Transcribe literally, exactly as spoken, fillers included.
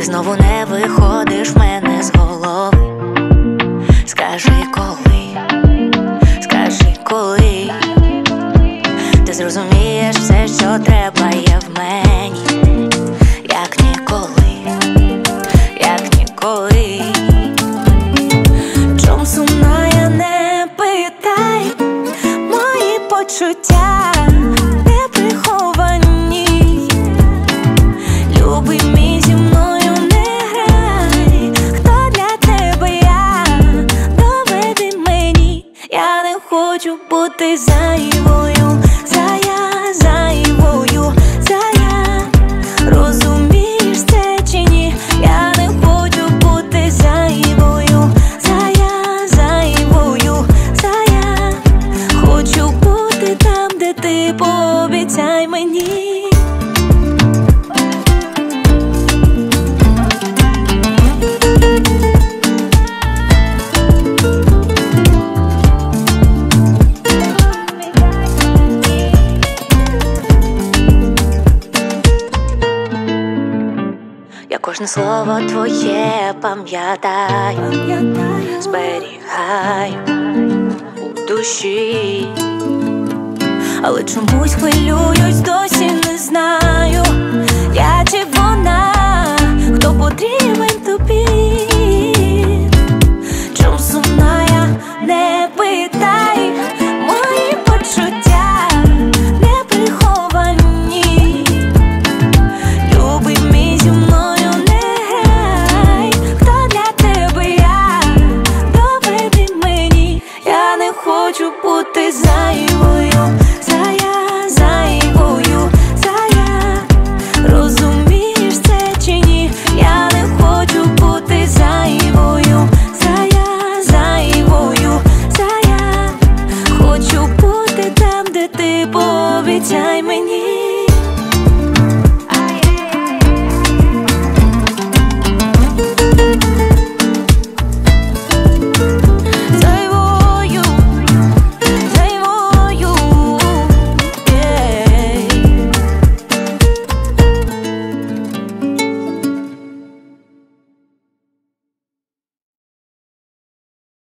знову не виходиш в мене з голови. Скажи коли, скажи коли ти зрозумієш все, що треба є в мені, як ніколи, як ніколи. Чом сумна, я не питай, мої почуття не приховані. Любий мій, зі мною не грай, хто для тебе я, доведи мені. Я не хочу бути зайвою, зая, зайвою, зая. Розумієш це чи ні? Я не хочу бути зайвою, зая, зайвою, зая. Хочу бути там, де ти, пообіцяй мені. Я кожне слово твоє пам'ятаю, зберігаю у душі, але чомусь хвилююсь, досі не знаю, я чи вона, хто потрібен тобі. Чом сумна, я не питай, мої почуття не приховані. Любий мій, зі мною не грай, хто для тебе я, доведи мені. Я не хочу бути зайвою,